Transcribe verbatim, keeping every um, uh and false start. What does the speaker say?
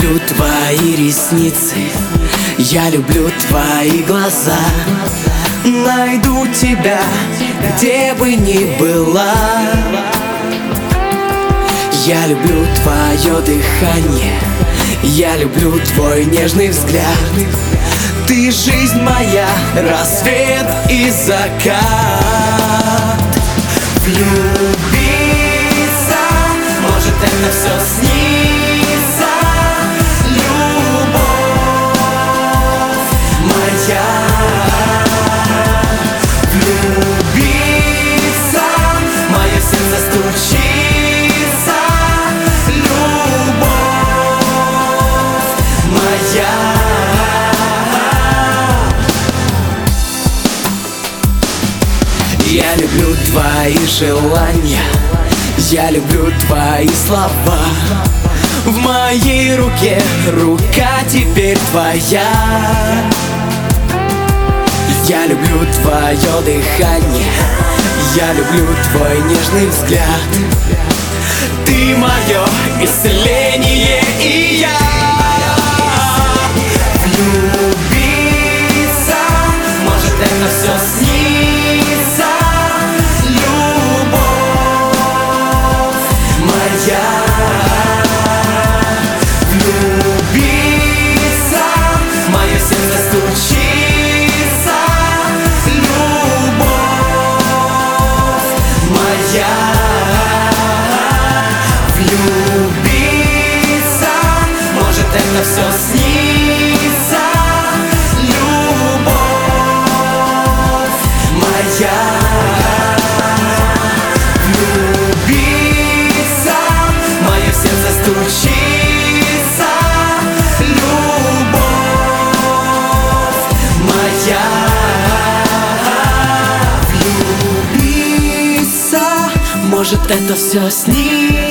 люблю твои ресницы, я люблю твои глаза. Найду тебя, где бы ни была. Я люблю твое дыхание, я люблю твой нежный взгляд. Ты жизнь моя, рассвет и закат. Влюбиться, может это все снится. Любовь моя. Влюбиться, мое сердце стучится. Любовь моя. Я люблю твои желания, я люблю твои слова. В моей руке рука теперь твоя. Я люблю твое дыхание, я люблю твой нежный взгляд. Ты мое исцеление, и я. Влюбиться, может это все снится. Любовь моя. Влюбиться, мое сердце стучится. Любовь моя. Влюбиться, может это все снится. Любовь моя. Влюбиться, мое сердце стучится. Любовь моя. Влюбиться, может это все снится.